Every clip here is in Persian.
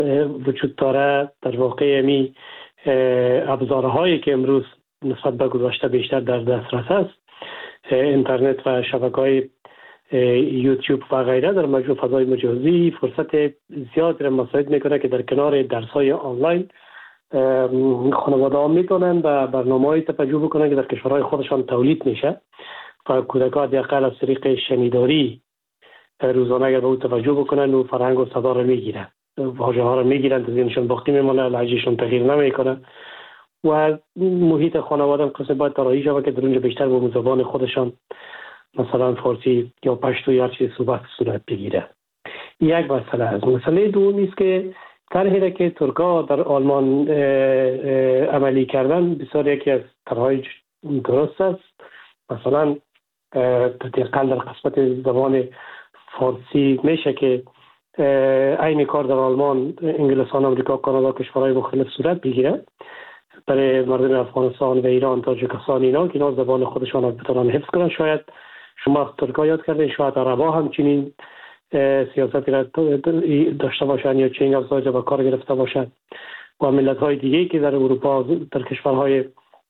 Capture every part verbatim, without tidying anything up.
وجود داره در واقع می ابزارهایی که امروز نسبت به گذشته بیشتر در دسترس است، اینترنت و شبکه‌های یوتیوب و غیره در مجموع فضای مجازی فرصت زیادی را مساعد میکنه که در کنار درس‌های آنلاین خانواده‌ها میتونن به برنامه‌های توجه بکنن که در کشورهای خودشان تولید میشه و کودکان حداقل از طریق شنیداری روزانه اگر به او توجه بکنن و فرهنگ و صدا رو میگیرن، واژه ها رو میگیرن، ذهنشون باقی میمونه، لهجهشون تغییر نمیکنه و محیط خانواده هم قصد باید طراحی شود که در اونجا بیشتر با زبان خودشان مثلا فارسی یا پشتو یا هر چیز صحبت صورت بگیره. یک مسئله است. مسئله دومی است که طرحی که ترکا در آلمان عملی کردن بسیار یکی از طرحهای درست است. مثلا تقریبا در قسمت زبان فارسی میشه که عین کار در آلمان، انگلستان، آمریکا، کانادا، کشورهای مختلف صورت بگیره برای مردم افغانستان و ایران، تاجیکستان اینا که اینا زبان خودشان رو بتونن حفظ کنن. شاید شما ترکا یاد کردین، شاید عربا همچنین سیاستی را داشته باشند یا چنین ابزاری را به کار گرفته باشند و ملت های دیگه که در اروپا در کشورهای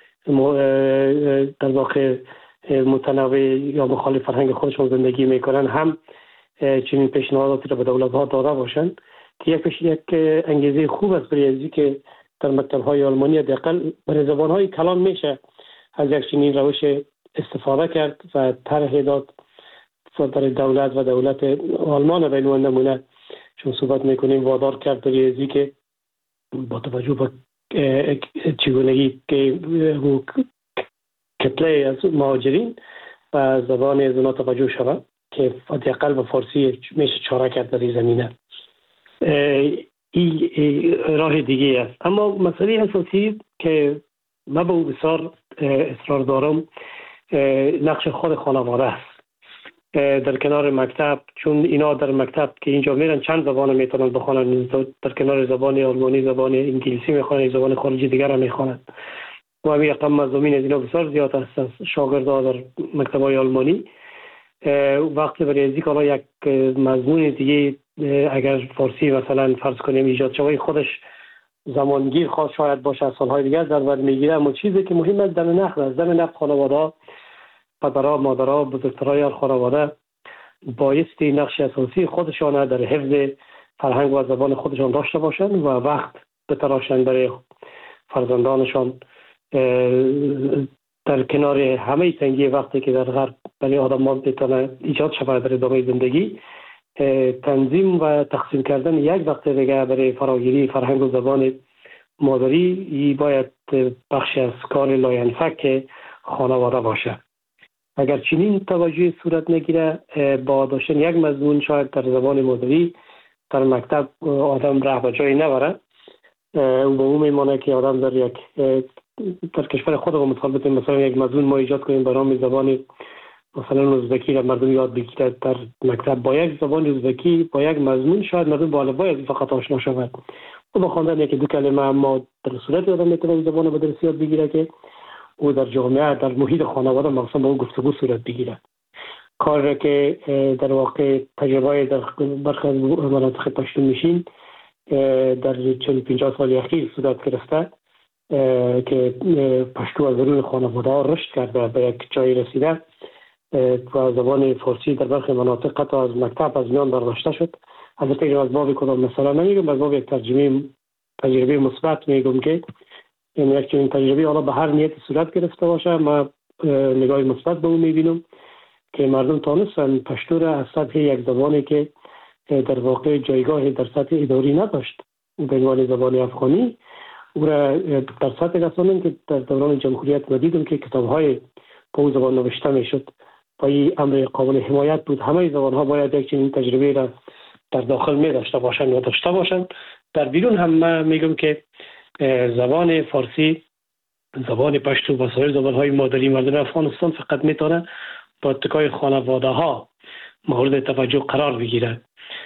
در واقع متنوع یا مخالف فرهنگ خودشون زندگی میکنن هم چنین پیشنهاداتی را به دولت ها داده باشند که یک پیش یک انگیزه خوب است برای ازی که در مکتب های آلمانی حداقل برای زبان های کلان میشه از یک چنین روش استفاده کرد و طرح داد برای دولت و دولت آلمان به عنوان نمونه چون صحبت میکنیم وادار کرد برای ازی که با توجه به چگونگی که کتله از مهاجرین و زبان از اونا توجه شود که حداقل به فارسی میشه چاره کرد در این زمینه. این راه دیگه است. اما مسئله اساسی که من به او بسیار اصرار دارم نقش خود خانواده است در کنار مکتب، چون اینا در مکتب که اینجا میرن چند زبان میتونن بخونن، در کنار زبان آلمانی، زبان انگلیسی میخونن، زبان خارجی دیگر هم میخونن و همین رقم مضامین از اینا بسیار زیاد است از شاگردها در مکتب‌های آلمانی. وقتی برای ازی که یک مضمون دیگه اگر فارسی مثلا فرض کنیم ایجاد شوی خودش زمانگیر خواست شاید باشه از سالهای دیگر در بر میگیره، اما چیزی که مهم است دم نقل است. دم نقل خانواده، پدرها، مادرها، بزرگترهای خانواده بایستی نقش اساسی خودشان در حفظ فرهنگ و زبان خودشان داشته باشند و وقت بتراشند برای فرزندانشان در کنار همه تنگی وقتی که در غرب برای آدم بتونه ایجاد شود در ادامه زندگی، تنظیم و تقسیم کردن یک وقت دیگه برای فراگیری فرهنگ و زبان مادری ای باید بخش از کار لاینفک خانواده باشه. اگر چنین توجه صورت نگیره با داشتن یک مضمون شاید در زبان مادری در مکتب آدم راه به جایی نبره و به اون میمانه که آدم در یک در کشور خودمون مثال بزنیم مثلا یک مضمون ما ایجاد کنیم برای زبان مثلا ازبکی را مردم یاد بگیرد در مکتب با یک زبان ازبکی با یک مضمون شاید مردم با الفبای فقط آشنا شود و با خواندن یک دو کلمه اما در صورت آدم میتونه زبان مدرسی یاد بگیره که او در جامعه در محیط خانواده مثلا با اون گفتگو صورت بگیره. کار را که در واقع تجربه در برخی از مناطق پشتون میشین در چهل پنجاه سال اخیر صورت گرفته که پشتو از درون خانواده ها رشد کرده به یک جایی رسیده و زبان فارسی در برخی مناطق حتی از مکتب از میان برداشته شد. البته از باب کدام مثلا نمیگم، از باب یک ترجمه تجربه مثبت میگم که یعنی یک چنین تجربه حالا به هر نیت صورت گرفته باشه ما نگاه مثبت به اون میبینم که مردم تانستن پشتو را از سطح یک زبانی که در واقع جایگاه در سطح اداری نداشت به عنوان زبان افغانی او را در سطح رساندن که در دوران جمهوریت ندیدم که کتاب‌های با او زبان نوشته میشد و این امر قابل حمایت بود. همه زبان‌ها باید یک چنین تجربه را در داخل می داشته باشند و داشته باشند. در بیرون هم من میگم که زبان فارسی، زبان پشتو و سایر زبان‌های مادری مردم افغانستان فقط میتونه با اتکای خانواده ها مورد توجه قرار بگیره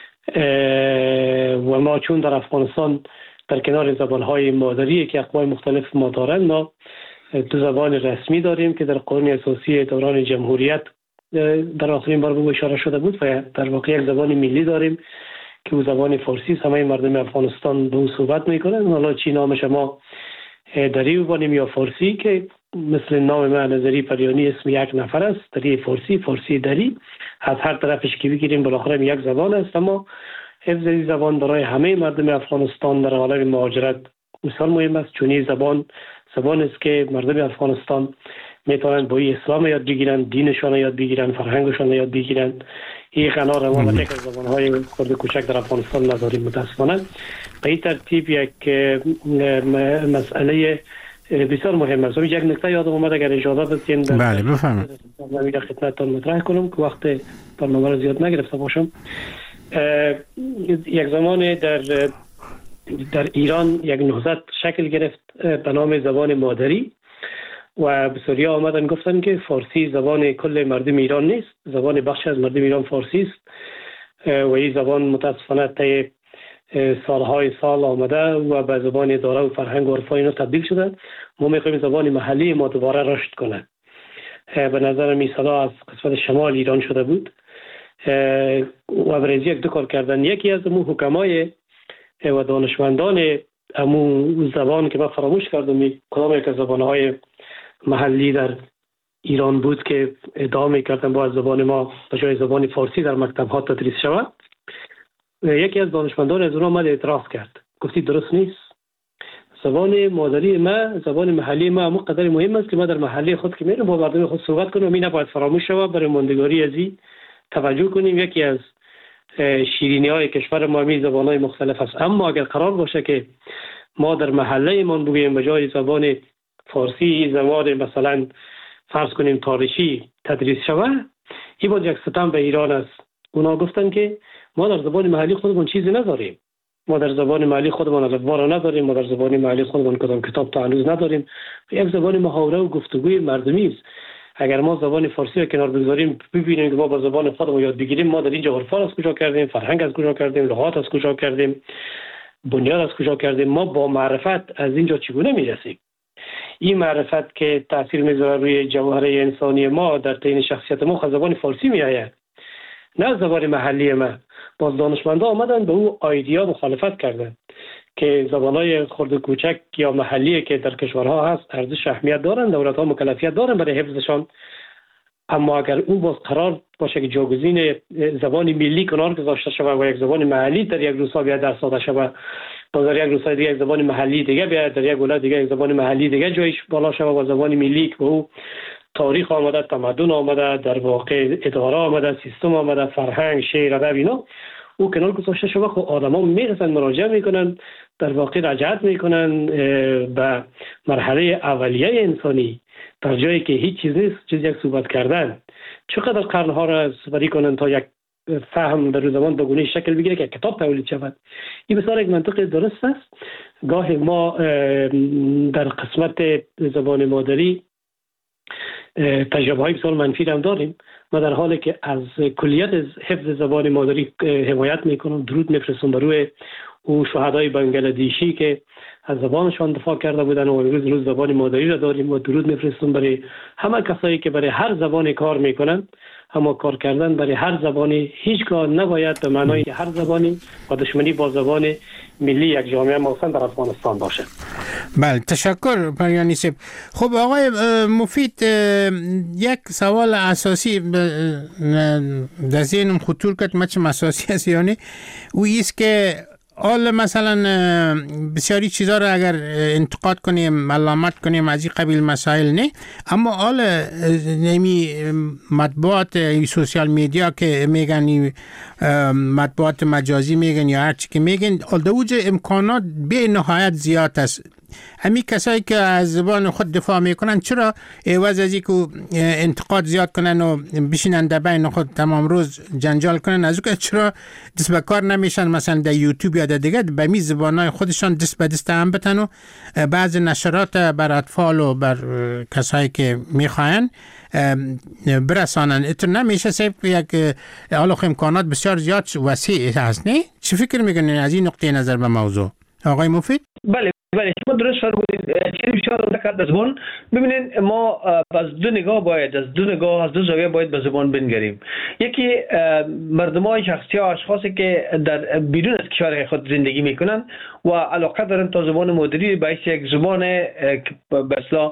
و ما چون در افغانستان در کنار زبان‌های مادری که اقوام مختلف ما دارند ما دو زبان رسمی داریم که در قانون اساسی دوران جمهوریت در آخرین بار به اشاره شده بود و در واقع یک زبان ملی داریم که او زبان فارسی است. همه مردم افغانستان به او صحبت میکنن. حالا چی نام شما دری بانیم یا فارسی، که مثل نام من نظری پریانی اسم یک نفر است، دری فارسی، فارسی دری، از هر طرفش که بگیریم بالاخره یک زبان است. اما حفظ این زبان برای همه مردم افغانستان در عالم مهاجرت مثال مهم است، چون این زبان زبان است که مردم افغانستان میتونن با این اسلام یاد بگیرن، دینشان یاد بگیرن، فرهنگشان یاد بگیرن. این غنا رو ما یک از زبان‌های خرد کوچک در افغانستان نداریم متاسفانه. به این ترتیب یک مسئله بسیار مهم است. یک نکته یادم اومد اگر اجازه بدین بله بفرمایید من خدمتتون مطرح کنم که وقت برنامه رو زیاد نگرفته باشم. یک زمان در در ایران یک نهضت شکل گرفت به نام زبان مادری و بسیاری آمدن گفتن که فارسی زبان کل مردم ایران نیست، زبان بخش از مردم ایران فارسی است و این زبان متاسفانه طی سالهای سال آمده و به زبان اداره و فرهنگ و عرفای اینا تبدیل شده. ما میخوایم زبان محلی ما دوباره رشد کنه. به نظر می صدا از قسمت شمال ایران شده بود و برای یک دو کار کردن. یکی از امو حکمای و دانشمندان امو زبان که من فراموش کردم کدام یک از زبانهای محلی در ایران بود که ادعا میکردن با زبان ما به جای زبان فارسی در مکتب ها تدریس شود. یکی از دانشمندان از اون آمد اعتراض کرد، گفتی درست نیست، زبان مادری ما، زبان محلی ما همون قدر مهم است که ما در محلی خود که میرم با مردم خود صحبت کنیم. این نباید فراموش شود. برای ماندگاری از این توجه کنیم. یکی از شیرینی های کشور ما می زبان های مختلف است. اما اگر قرار باشه که ما در محله من بگوییم به جای زبان فارسی زبان مثلا فرض کنیم تاریخی تدریس شود، این بود یک ستم به ایران است. اونا گفتن که ما در زبان محلی خودمون چیزی نداریم، ما در زبان محلی خودمون الفبا نداریم، ما در زبان محلی خودمون کدام کتاب تا هنوز نداریم. یک زبان محاوره و گفتگوی مردمی است. اگر ما زبان فارسی رو کنار بگذاریم ببینیم که ما با زبان خودمون یاد بگیریم، ما در اینجا عرفان از کجا کردیم، فرهنگ از کجا کردیم، لغات از کجا کردیم، بنیاد از کجا کردیم، ما با معرفت از اینجا چگونه میرسیم؟ این معرفت که تاثیر میذاره روی جوهره انسانی ما در تعیین شخصیت ما خود زبان فارسی میآید، نه زبان محلی ما. باز دانشمندا آمدن به او ایده مخالفت کردن که زبانهای خرد کوچک یا محلی که در کشورها هست ارزش اهمیت دارند، دولت‌ها مکلفیت دارند برای حفظشان. اما اگر اون باز قرار باشه که جاگزین زبان ملی کنار گذاشته شود و یک زبان محلی در یک روزها بیاد در ساده شود، باز در یک روزهای دیگه یک زبان محلی دیگه بیاد، در یک ولایت دیگه یک زبان محلی دیگه جایش بالا شود و زبان ملی که او تاریخ آمده، تمدن آمده، در واقع اداره آمده، سیستم آمده، فرهنگ، شعر، ادب اینا او کنار گذاشته شود، خب آدما میرسن مراجعه میکنن، در واقع رجعت میکنن به مرحله اولیه انسانی، در جایی که هیچ چیز نیست جز یک صحبت کردن. چقدر قرنها را سپری کنن تا یک فهم در زمان بگونه شکل بگیره که کتاب تولید شود. این بسیار یک منطق درست است. گاه ما در قسمت زبان مادری تجربه های بسیار منفی هم داریم. ما در حالی که از کلیت حفظ زبان مادری حمایت میکنم، درود میفرستم بر روی او شهدای بنگلادیشی که از زبانشان دفاع کرده بودن و امروز روز زبان مادری را داریم و درود میفرستم برای همه کسایی که برای هر زبانی کار میکنن. اما کار کردن برای هر زبانی هیچگاه نباید به معنای که هر زبانی با دشمنی با زبان ملی یک جامعه مسلم در افغانستان باشه. بله تشکر پریانی صاحب. خب آقای مفید، یک سوال اساسی در ذهنم خطور کرد، مچم اساسی است یعنی او است که حالا مثلا بسیاری چیزا رو اگر انتقاد کنیم، ملامت کنیم از این قبیل مسائل نه، اما حالا نمی مطبوعات سوشال میدیا که میگن مطبوعات مجازی میگن یا هر چی که میگن، البته امکانات به نهایت زیاد است. همین کسایی که از زبان خود دفاع میکنن چرا عوض از اینکه انتقاد زیاد کنن و بشینن در بین خود تمام روز جنجال کنن، از اون چرا دست به کار نمیشن مثلا در یوتیوب یا در دیگه به می زبانای خودشان دست به دست هم بتن و بعض نشرات بر اطفال و بر کسایی که میخواین برسانن؟ اتر نمیشه سیب یک حالا امکانات بسیار زیاد وسیع هست نه؟ چی فکر میکنین از این نقطه نظر به موضوع؟ آقای مفید؟ بله بله شما درست فرمودید. چه بسیار دقت زبان. ببینید ما از دو نگاه باید از دو نگاه از دو زاویه باید به زبان بنگریم. یکی مردمان شخصی ها اشخاصی که در بیرون از کشور خود زندگی میکنن و علاقه دارن تا زبان مادری به حیث یک زبان به اصطلاح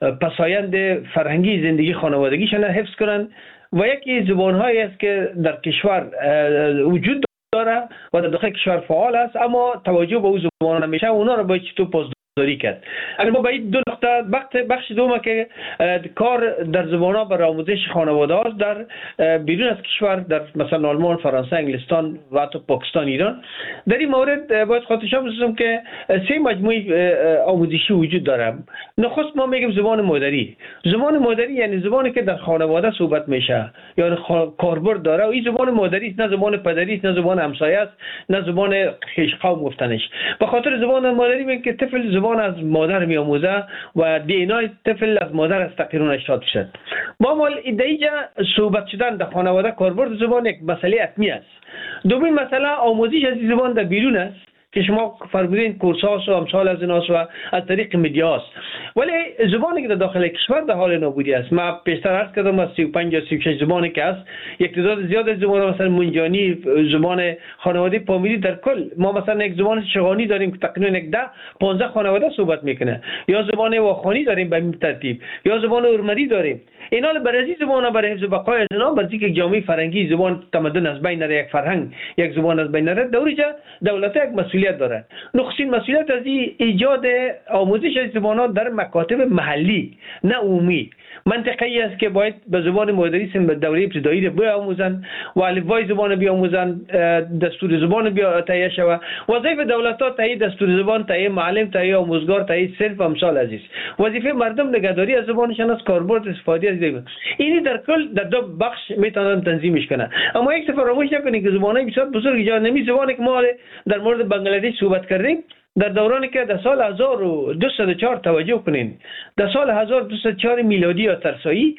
پسایند فرهنگی زندگی خانوادگیشان حفظ کنن و یکی زبان هایی است که در کشور وجود داره و در داخل کشور فعال است اما توجه به اون زبان نمیشه، اونا رو باید چطور پاسداری کرد. اگر ما باید دو نقطه بخش دوم که کار در زبان ها برای آموزش خانواده هاست در بیرون از کشور، در مثلا آلمان، فرانسه، انگلستان و حتی پاکستان، ایران، در این مورد باید خاطرشان بسازم که سه مجموعه آموزشی وجود داره. نخست ما میگیم زبان مادری. زبان مادری یعنی زبانی که در خانواده صحبت میشه یا کاربرد داره و این زبان مادری است، نه زبان پدری است، نه زبان همسایه است، نه زبان خویش قوم گفتنش. به خاطر زبان مادری میگه که طفل زبان از مادر میآموزه و دی ان ای طفل از مادر است تقریبا هشتاد درصد. با مال ایده‌ای صحبت شدن در خانواده کاربرد زبان یک مسئله حتمی است. دومین مسئله آموزش از زبان در بیرون است که شما فرمودین کورس هاست و امثال از ایناست و از طریق مدیا است. ولی زبانی که در داخل کشور در حال نابودی است. ما پیشتر عرض کردم از سی و پنج یا سی و شش زبانی که است، یک تعداد زیاد از زبان مثلا منجانی، زبان خانواده پامیری، در کل ما مثلا یک زبان شغانی داریم که تقریبا یک ده پانزده خانواده صحبت میکنه، یا زبان واخوانی داریم به این ترتیب، یا زبان ارمری داریم. اینا برای این زبان برای حفظ بقای اینا برای یک جامعه فرهنگی زبان تمدن از بین نره، یک فرهنگ یک زبان از بین نره، دوریجا دولت یک مسئولیت داره. نخستین مسئولیت از ایجاد آموزش از زبان‌ها در مکاتب محلی نه عمومی. منطقه‌ای است که باید به زبان مادری به دوره ابتدایی بیاموزند و الفبای زبان بیاموزند، دستور زبان بیا تهیه شود. وظیفه دولت‌ها تهیه دستور زبان، تهیه معلم، تهیه آموزگار، تهیه صنف امثال عزیز. وظیفه مردم نگهداری از زبانشان است، کاربرد استفاده از زبان. اینی در کل در دو بخش میتونن تنظیمش کنن. اما یک فراموش نکنید که زبان‌های بسیار بزرگ جا نمی زبانی که ما در مورد بنگلادش صحبت کردیم در دورانی که در سال هزار و دویست و چهار توجه کنین، در سال هزار و دویست و چهار میلادی یا ترسایی،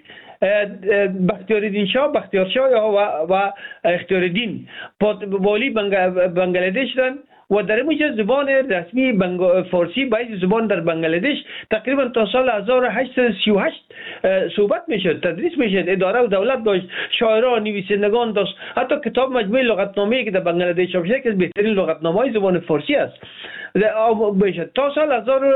بختیاردین شاه بختیار شاه و, و اختیاردین والی بنگلادش شدن و در اینجا زبان رسمی فارسی باید زبان در بنگلادش تقریبا تا سال هزار و هشتصد و سی و هشت صحبت میشد، تدریس میشد، اداره و دولت داشت، شاعران، نویسندگان داشت، حتی کتاب مجموعه لغتنامه‌ای که در بنگلادش چاپ شده که از بهترین لغتنامه‌های زبان فارسی است میشد تا سال هزار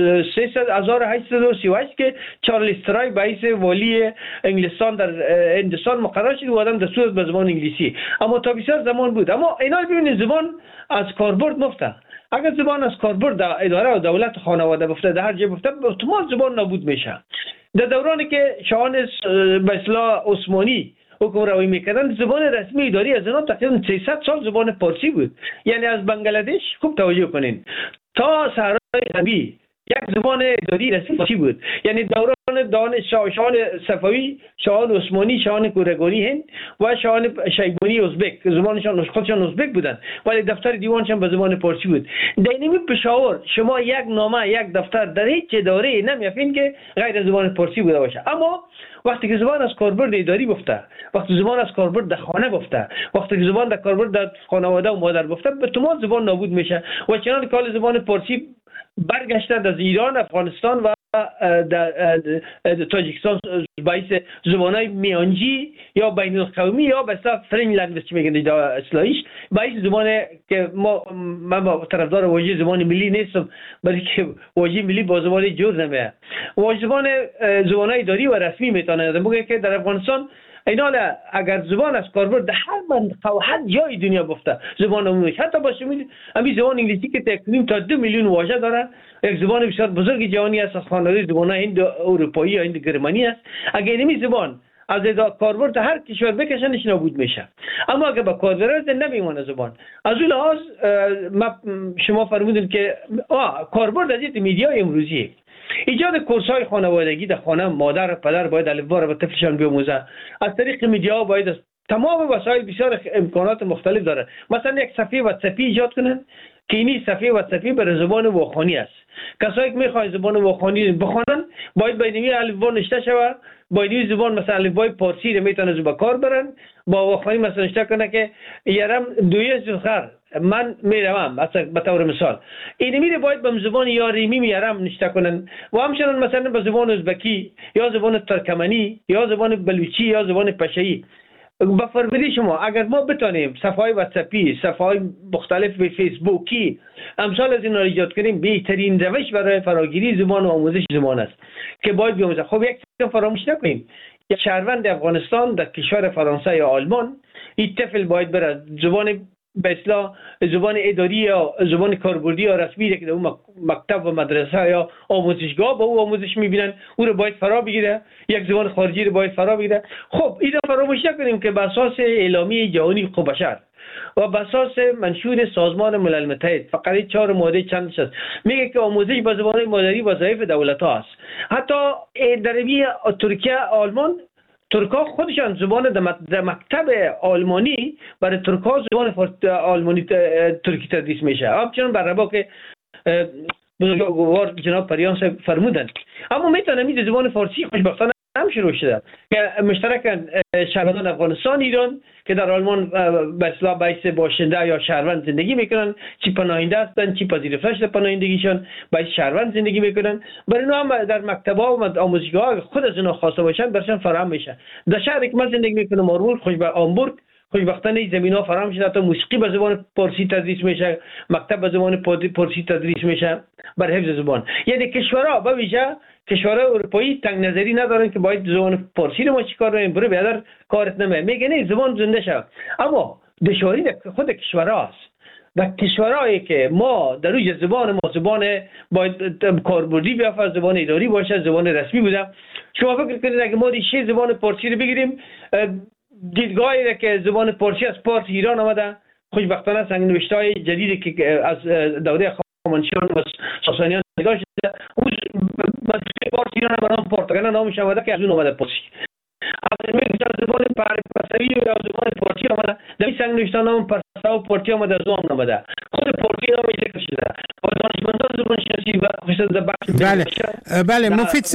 و هشتصد و سی و هشت که چارلز ترای باعث والی انگلستان در هندوستان مقرر شد و آدم دستور به زبان انگلیسی. اما تا بسیار زمان بود. اما اینا ببینید زبان از کاربرد مفته. اگر زبان از کاربرد در اداره و دولت خانواده بفته، در هر جای بفته، اتومات زبان نابود میشه. در دورانی که شاهان به اصطلاح عثمانی حکم روی میکردن، زبان رسمی اداری از اینا تقریبا سیصد سال زبان فارسی بود. یعنی از بنگلادش خوب توجه کنین تا صحرای غربی یک زبان اداری رسمی فارسی بود. یعنی دوران دانش شاهان صفوی، شاهان عثمانی، شاهان کورگانی هند و شاهان شیبانی ازبک، زبانشان خودشان ازبک بودن ولی دفتر دیوانشان به زبان فارسی بود. در این پشاور شما یک نامه، یک دفتر در هیچ اداره نمیافین که غیر زبان فارسی بوده باشه. اما وقتی که زبان از کاربرد اداری بفته، وقتی زبان از کاربرد در خانه بفته، وقتی که زبان در کاربرد در خانواده و مادر بفته، به تمام زبان نابود میشه. و چنان که زبان فارسی برگشته از ایران، افغانستان و در تاجیکستان باعث زبانهای میانجی یا بین القومی یا به اصطلاح فرنج لنگویج میگن اصطلاحیش، باعث زبان که ما من با طرفدار واژه زبان ملی نیستم، بلکه واژه ملی با زبان جور نمیه. واژه زبان زبانهای اداری و رسمی میتونه بگه که در افغانستان اینا اگر زبان از کاربرد در هر منطقه و هر جای دنیا گفته زبان عمومی، حتی باشه میدید همین زبان انگلیسی که تقریبا تا دو میلیون واژه داره، یک زبان بسیار بزرگ جهانی است، از خانواده زبان‌های هند اروپایی یا هند گرمانی است. اگر این زبان از کاربرد هر کشور بکشنش نابود میشه. اما اگر با کاربرد نمیمونه زبان. از اون لحاظ شما فرمودید که کاربرد از این میدیای امروزی، ایجاد کورس‌های خانوادگی در خانه، مادر و پدر باید الفبا را به طفلشان بیاموزه. از طریق میدیا باید از تمام وسایل بسیار امکانات مختلف داره. مثلا یک صفحه واتساپی ایجاد کنن، که اینی صفحه واتساپی بر زبان واخوانی است. کسایی که میخواین زبان واخوانی بخونن باید باید الفبا نوشته شود، باید زبان مثلا الفبای پارسی رو میتونه به کار برن، با واخوانی مثلا نوشته کنه که یارم دوی زخر من میروم مثلا به طور مثال این میره باید به زبان یاریمی میارم نوشته کنن و همچنین مثلا به زبان ازبکی یا زبان ترکمنی یا زبان بلوچی یا زبان پشه‌ای. با فرموده شما اگر ما بتانیم صفحه واتساپی، صفحه مختلف به فیسبوکی امثال از این را ایجاد کنیم، بهترین روش برای فراگیری زبان و آموزش زبان است که باید بیاموزه. خب یک چیز فراموش نکنیم، یک شهروند افغانستان در کشور فرانسه یا آلمان این طفل باید بره زبان به اصطلاح زبان اداری یا زبان کاربردی یا رسمی که در اون مکتب و مدرسه یا آموزشگاه با او آموزش میبینن او رو باید فرا بگیره، یک زبان خارجی رو باید فرا بگیره. خب این رو فراموش نکنیم که بر اساس اعلامیه جهانی حقوق بشر و بر اساس منشور سازمان ملل متحد فقره چهار ماده چندش است میگه که آموزش به زبان مادری وظایف دولت ها است. حتی در ترکیه آلمان ترکا خودشان زبان در مکتب آلمانی برای ترکا زبان آلمانی ترکی تدریس میشه، همچنان بر ربا که بزرگوار جناب پریان صاحب فرمودند. اما میتونم این زبان فارسی خوشبختانه هم شروع شده که مشترک شهروندان افغانستان ایران که در آلمان به اصطلاح باعث باشنده یا شهروند زندگی میکنن، چی پناهنده هستن چی پذیرفته پناهندگیشان باعث شهروند زندگی میکنن، برای اینا هم در مکتب‌ها و آموزشگاه‌ها خود از اینا خواسته باشن برشان فراهم میشه. در شهری که من زندگی میکنم آرول خوشبخت آمبورگ خوشبختانه زمین‌ها فراهم شده، تا موسیقی به زبان فارسی تدریس میشه، مکتب به زبان فارسی تدریس میشه برای حفظ زبان. یعنی کشورها به ویژه کشورهای اروپایی تنگ نظری ندارن که باید زبان فارسی رو ما چیکار کنیم، برو بیادر کارت نمیه، میگه نه زبان زنده شد. اما دشواری خود کشورهاست. در کشورهایی که ما در روی زبان ما زبان باید کاربردی بیافت، زبان اداری باشه، زبان رسمی بوده. شما فکر کنید اگه ما دیگه زبان فارسی رو بگیریم، دیدگاهی که زبان فارسی از پارس ایران آمده، خوشبختانه سنگ‌نوشته‌های جدیدی که از دوره هخامنشیان و ساسانیان نگاه شده، اون منطقه پارس ایران برام پرتغال نامش آمده که از اون آمده پارسی. اما میگه زبان پرسوی یا زبان فارسی آمده، در این سنگ‌نوشته نام پرسا و پارسی آمده از اون آمده. خود پارسی نامش ذکر شده. و دانشمندان زبان شناسی و خصوصا در بخش بله بله مفید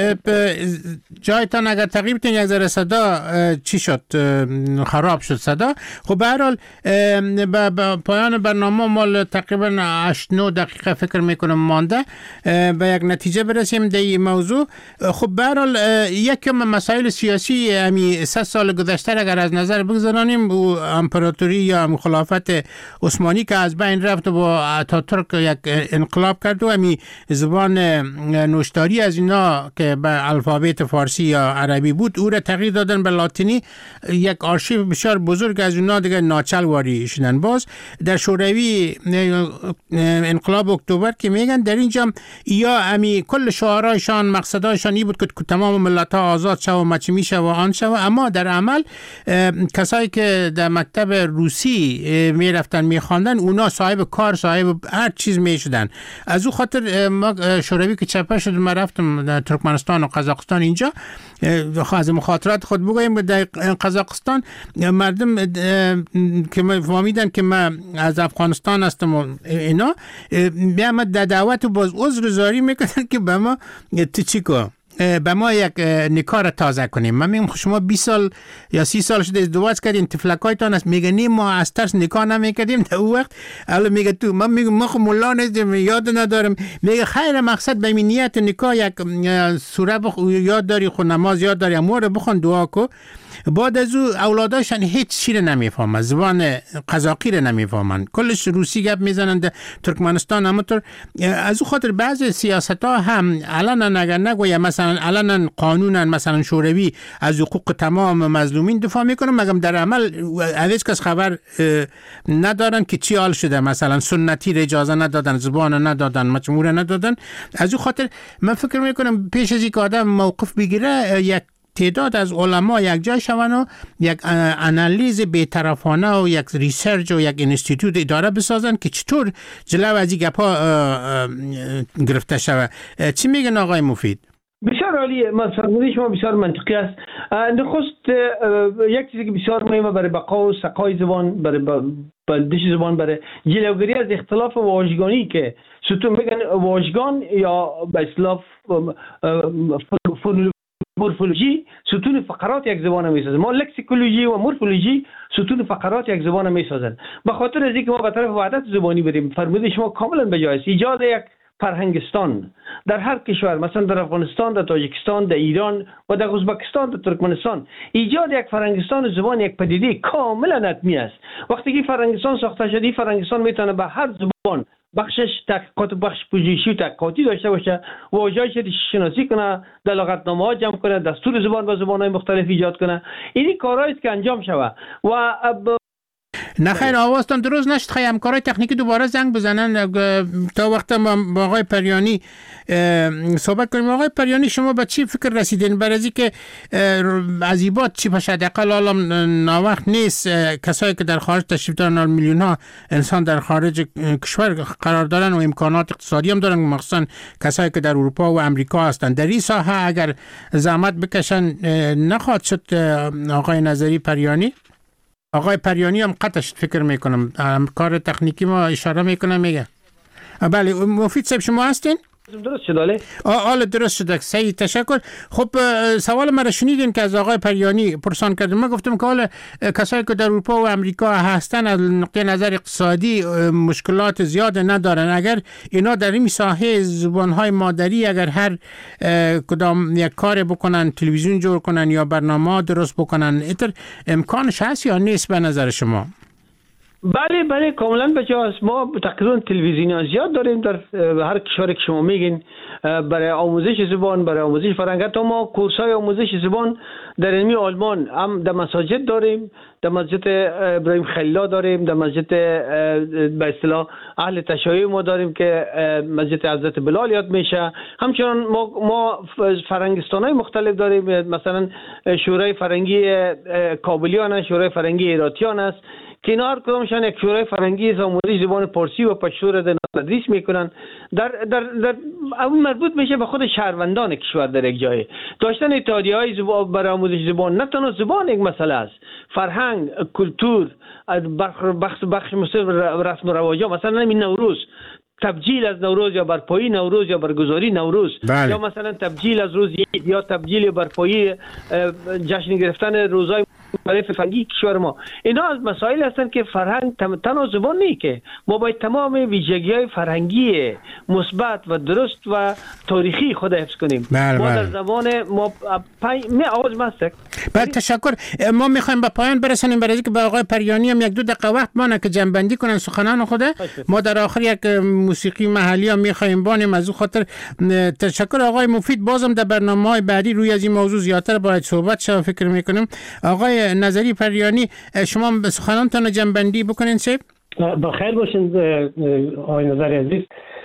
جایتان اگر تغییر کنید یک ذره صدا چی شد، خراب شد صدا. خب به هر حال به پایان برنامه مال تقریبا هشت نه دقیقه فکر میکنم مانده به یک نتیجه برسیم در این موضوع. خب به هر حال یکم مسائل سیاسی همی سه سال گذشته اگر از نظر بگذاریم، امپراتوری یا خلافت عثمانی که از بین رفت و با اتاتورک یک انقلاب کرد و همی زبان نوشتاری از اینا که به الفابت فارسی یا عربی بود او را تغییر دادن به لاتینی. یک آرشیو بسیار بزرگ از اینا دیگه ناچل واری شدن. باز در شوروی انقلاب اکتبر که میگن در اینجا یا همی کل شعارایشان مقصدایشان این بود که تمام ملت ها آزاد شو و مچ میشه و آن شو، اما در عمل کسایی که در مکتب روسی میرفتن میخواندن اونا صاحب کار صاحب هر چیز میشدن. از او خاطر ما شوروی که چپه شد ما رفتم در ترکمنستان و قزاقستان. اینجا از مخاطرات خود بگویم در قزاقستان مردم که فهمیدن که ما از افغانستان هستم و اینا بیامد در دعوت و باز عذر زاری میکنن که به ما تو چی کن به ما یک نکاح را تازه کنیم. من میگم شما بیست سال یا سی سال شده ازدواج کردین تفلکایتان است، میگه نیم ما از ترس نکاح نمیکردیم در اون وقت. حالا میگه تو من میگم ما خب ملا نیستم یاد ندارم. میگه خیر مقصد به نیت نکاح یک سوره بخ یاد داری، خود نماز یاد داری، امور رو بخون دعا کو. بعد از او اولاداشان هیچ چیز نمیفهمن، زبان قزاقی رو نمیفهمن، کلش روسی گپ میزنن. در ترکمنستان همونطور. از او خاطر بعضی سیاست ها هم علنا اگر نگویم مثلا علنا قانونا مثلا شوروی از حقوق تمام مظلومین دفاع میکنه، مگم در عمل هیچ کس خبر ندارن که چی حال شده. مثلا سنتی رو اجازه ندادن، زبان ندادن، مجموعه ندادن. از او خاطر من فکر میکنم پیش از اینکه آدم موقف بگیره یک تعداد از علما یک جای شون و یک انالیز بی‌طرفانه و یک ریسرچ و یک اینستیتوت اداره بسازن که چطور جلو از این گپا گرفته شود. چی میگن آقای مفید؟ بسیار عالی. فرمودید شما بسیار منطقی است. نخست یک چیزی که بسیار مهمه برای بقا و سقای زبان، برای بلندش زبان، برای جلوگیری از اختلاف واژگانی که ستون میگن واژگان یا به اصطلاح مورفولوژی ستون فقرات یک زبان میسازه. ما لکسیکولوژی و مورفولوژی ستون فقرات یک زبان میسازن. به خاطر از اینکه ما به طرف وحدت زبانی بریم، فرمودید شما کاملا بجای است. ایجاد یک فرهنگستان در هر کشور، مثلا در افغانستان، در تاجیکستان، در ایران و در ازبکستان، در ترکمنستان، ایجاد یک فرهنگستان زبان یک پدیده کاملا حتمی است. وقتی که فرهنگستان ساخته شده، فرهنگستان میتونه به هر زبان بخشش تحقیقات بخش پوزیشی و تحقیقاتی داشته باشه، واژه‌اش شناسی کنه، در لغتنامه‌ها جمع کنه، دستور زبان با زبان‌های مختلف ایجاد کنه. این کارهایی است که انجام شوه و نه خیر، آوازتان درست نشد. خیلی همکارای تکنیکی دوباره زنگ بزنن تا وقت ما با آقای پریانی صحبت کنیم. آقای پریانی، شما به چی فکر رسیدین برای از اینکه عزیبات چی باشه؟ حداقل حالا ناوقت نیست کسایی که در خارج تشریف دارن، میلیون ها انسان در خارج کشور قرار دارن و امکانات اقتصادی هم دارن، مخصوصا کسایی که در اروپا و امریکا هستن. در این ساحه اگر زحمت بکشن نخواهد شد آقای نظری پریانی؟ آقای پریانی هم قطعش فکر میکنم کار تکنیکی ما اشاره میکنم میگه. بله مفید صاحب شما هستین؟ درست شده. آله درست شده. صحیح، تشکر. خب سوال مرا شنیدین که از آقای پریانی پرسان کردم. من گفتم که حالا کسایی که در اروپا و امریکا هستن از نقطه نظر اقتصادی مشکلات زیاد ندارن. اگر اینا در این ساحه زبانهای مادری اگر هر کدام یک کار بکنن، تلویزیون جور کنن یا برنامه درست بکنن، ایتر امکانش هست یا نیست به نظر شما؟ بله بله کاملا بجاست. ما تقریبا تلویزیون زیاد داریم در هر کشوری که شما میگین برای آموزش زبان، برای آموزش فرهنگ. تا ما کورس‌های آموزش زبان در علمی آلمان هم در مساجد داریم، در مسجد ابراهیم خلیل داریم، در مسجد به اصطلاح اهل تشیع ما داریم که مسجد حضرت بلال یاد میشه. همچنان ما ما فرهنگستان‌های مختلف داریم، مثلا شورای فرهنگی کابلیان، شورای فرهنگی هراتیان است که اینا هر کدامشان یک شورای فرهنگی است، آموزش زبان پارسی و پشتو را تدریس میکنن. در در در اون مربوط میشه به خود شهروندان کشور. در یک جای داشتن اتحادیه‌های زبان برای آموزش زبان، نه تنها زبان یک مسئله است، فرهنگ، کلتور، بخش بخش رسم و رواج، مثلا این نوروز، تبجیل از نوروز یا برپایی نوروز یا برگزاری نوروز، بله. یا مثلا تبجیل از روز عید یا تبجیل برپایی جشن گرفتن روزهای مختلف فرهنگی کشور ما. اینا از مسائل هستند که فرهنگ تنها زبان نیست، که ما باید تمام ویژگی‌های فرهنگی مثبت و درست و تاریخی خود حفظ کنیم. بله ما بله. در زمان ما پای می آواز مستک. بله تشکر. ما میخوایم به پایان برسونیم برای اینکه به آقای پریانی هم یک دو دقیقه وقت مانه که جنبندی کنن سخنان خود. ما در آخر یک موسیقی محلی هم میخوایم بانیم. از اون خاطر تشکر آقای مفید. بازم در برنامه‌های بعدی روی از این موضوع زیاتر باید صحبت شه فکر میکنیم. آقای نظری پریانی شما به سخنانتان جنبندی بکنین سیب. بخیر باشین آقای نظری عزیز.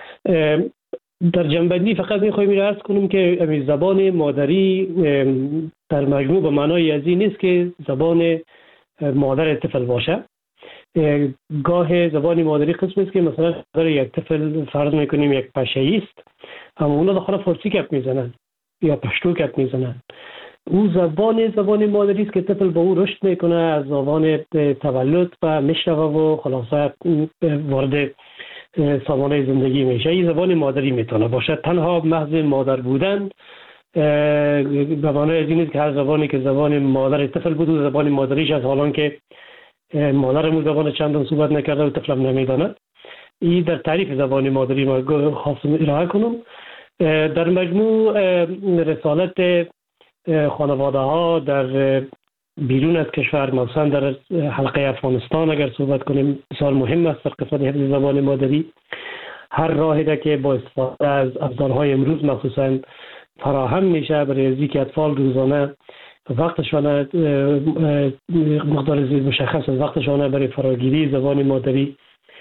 در جنبندی فقط میخوایم عرض کنیم که زبان مادری در مجموع به معنای از این نیست که زبان مادر طفل باشه. گاه زبان مادری قسم است که مثلا یک طفل فرض میکنیم یک پشه‌ای است، اما اونا داخل فارسی گپ میزنن یا پشتو گپ میزنن. او زبان زبان مادری است که طفل با او رشد میکنه، از زبان تولد و میشنوه و خلاصه وارد سامانه زندگی میشه. این زبان مادری میتونه باشه. تنها محض مادر بودن به معنای از این است که هر زبانی که زبان مادر طفل بود و زبان مادریش از حالان که مادرمون زبان چندان صحبت نکرده و طفلم نمیداند. این در تعریف زبان مادری ما خواستم ارائه کنم. در مجموع رسالت خانواده ها در بیرون از کشور، مثلا در حلقه افغانستان اگر صحبت کنیم، بسیار مهم است در قسمت حفظ زبان مادری. هر راهی را که با استفاده از ابزارهای امروز مخصوصا فراهم میشه برای از اینکه اطفال روزانه وقتشان مقدار زیاد مشخص از وقتشان برای فراگیری زبان مادری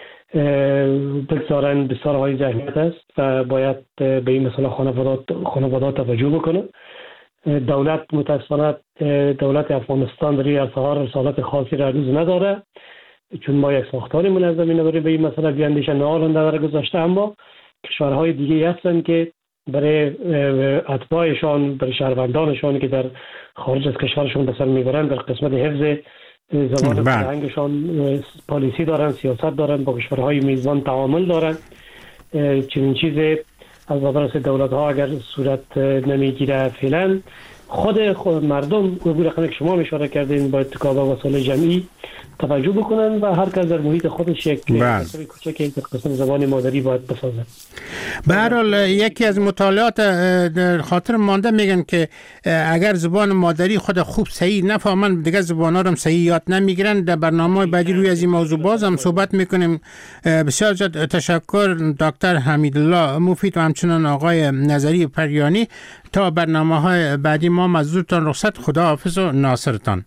بگذارن، بسیار های زحمت است و باید به این مسئله خانوادات خانوادات توجه بکنه. دولت متاسفانه دولت افغانستان در این عرصه ها رسالت خاصی را روز نداره، چون ما یک ساختار منظمی نداریم به این مسئله بیاندیشن. نه در گذاشته، اما کشورهای دیگه هستن که برای اتباعشان، برای شهروندانشان که در خارج از کشورشان به سر میبرند در قسمت حفظ زبان فرهنگشان پالیسی دارن، سیاست دارن، با کشورهای میزبان تعامل دارن. چنین چیز از نظر دولت ها اگر صورت نمیگیره فعلا، خود, خود مردم به رقمی که شما اشاره کردین با اتکا به وسایل جمعی توجه بکنن و هر کس در محیط خودش یک کتاب کوچکی در قسمت زبان مادری باید بسازه. به هر حال یکی از مطالعات در خاطر مانده میگن که اگر زبان مادری خود خوب صحیح نفهمن دیگه زبان‌ها رو صحیح یاد نمیگیرن. در برنامه بعدی روی از این موضوع باز هم صحبت میکنیم. بسیار زیاد تشکر دکتر حمیدالله مفید و همچنان آقای نظری پریانی. تا برنامه های بعدی ما مزدورتان رخصت. خدا حافظ و ناصرتان.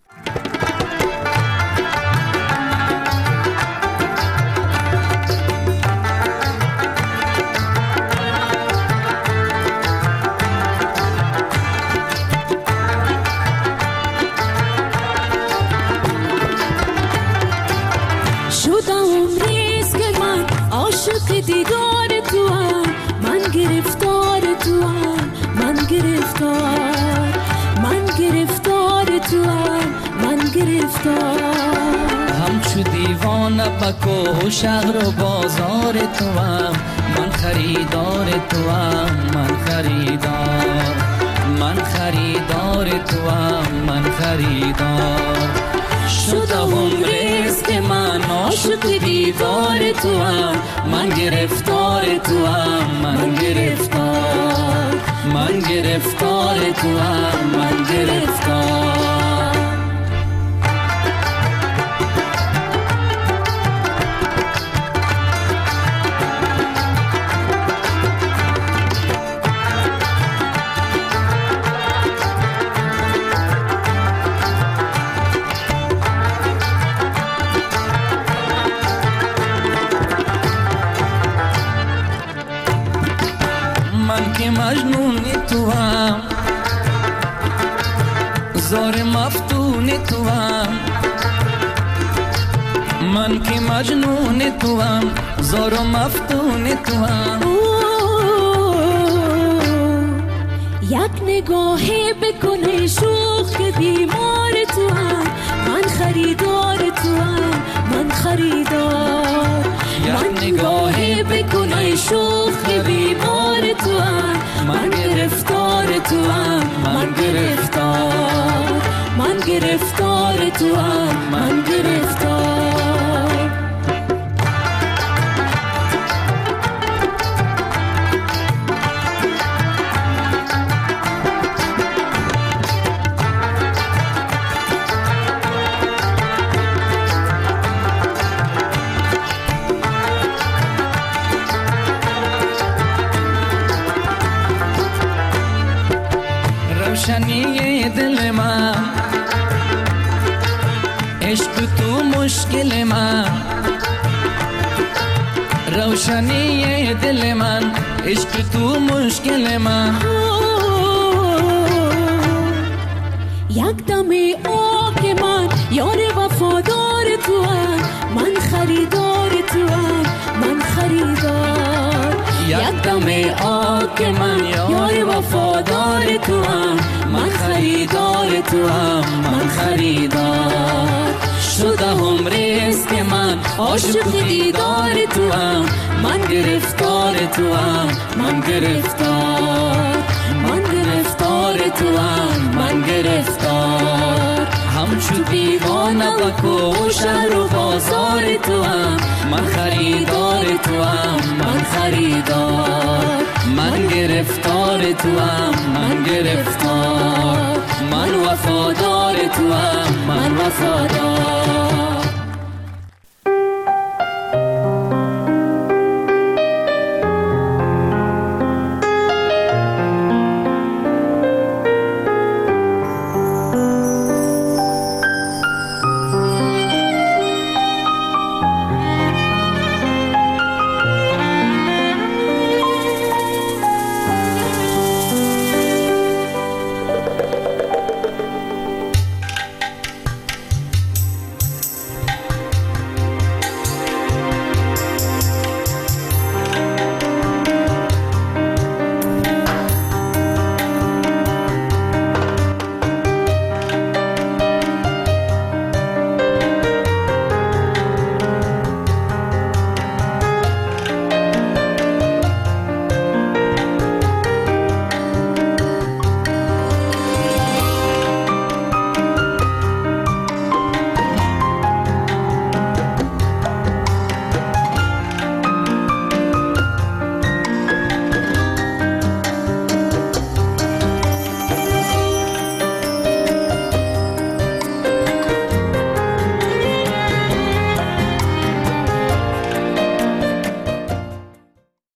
دیدار تو هم من گرفتار تو هم من گرفتار من گرفتار تو هم من گرفتار همچو دیوانه بکو شهر و بازار تو هم من خریدار تو هم من خریدار من خریدار تو هم من خریدار شدم رزق من عاشق دیدار تو هم من گرفتار تو هم من گرفتار من گرفتار تو هم من گرفتار مجنون تو هم زار مفتون تو هم من که مجنون تو هم زار مفتون تو هم یک نگاهی بکنه شوخ بیمار تو هم من خریدار تو هم من خریدار یک نگاهی بکنه شوخ بیمار تو هم من گرفتار تو هم من گرفتار من گرفتار تو هم من گرفتار روشنی دل من عشق تو مشکل من روشنی دل من عشق تو مشکل من یک دم آک من یار وفادار تو هم من خریدار تو هم من خریدار یک دم آک من یار وفادار تو هم من خریدار تو هم من خریدار شده هم رزق من عاشق دیدار تو هم من گرفتار تو هم من گرفتار من گرفتار تو هم من گرفتار همچو دیوانه بکو شهر و بازار تو هم من خریدار تو هم من خریدار من گرفتار تو هم من گرفتار من وفادار تو هم من وفادار